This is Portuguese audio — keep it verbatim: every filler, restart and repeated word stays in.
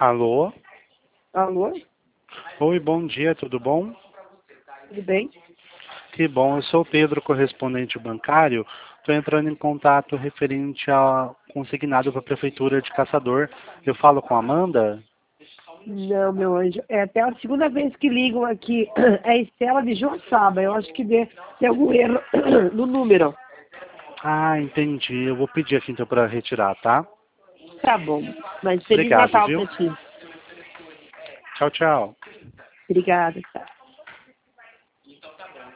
Alô? Alô? Oi, bom dia, tudo bom? Tudo bem? Que bom, eu sou o Pedro, correspondente bancário. Estou entrando em contato referente ao consignado para a Prefeitura de Caçador. Eu falo com a Amanda? Não, meu anjo. É até a segunda vez que ligam aqui. É Estela de Joaçaba. Eu acho que dê- tem algum erro no número. Ah, entendi. Eu vou pedir aqui então para retirar, tá? Tá bom. Mas Feliz Obrigado, Natal viu? pra ti. Tchau, tchau. Obrigada. Tá.